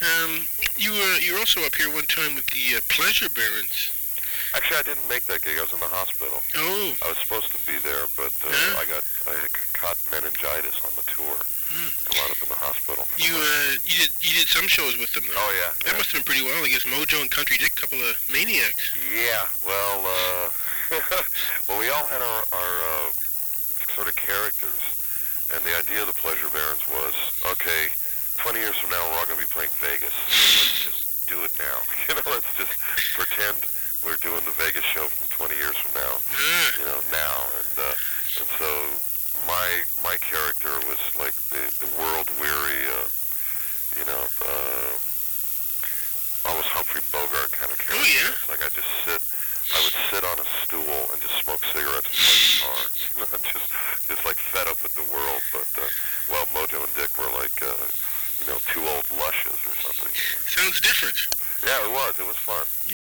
You were also up here one time with the Pleasure Barons. Actually, I didn't make that gig. I was in the hospital. Oh. I was supposed to be there, but Huh? I had caught meningitis on the tour. Hmm. I wound up in the hospital. You did some shows with them though. Oh yeah. That Yeah. must have been pretty well. I guess Mojo and Country Dick, couple of maniacs. Yeah. Well, well, we all had our sort of characters, and the idea of the Pleasure Barons was, okay, 20 years from now we're all going to be playing Vegas. Let's just do it now. Let's just pretend we're doing the Vegas show from 20 years from now. Ah. Now, and so my character was like the world weary, almost Humphrey Bogart kind of character. Oh yeah. It's like I would sit on a stool and just smoke cigarettes and play guitar. Just like fed up with the world. But well, Mojo and Dick were like two old lushes or something. Sounds different. Yeah, it was. It was fun.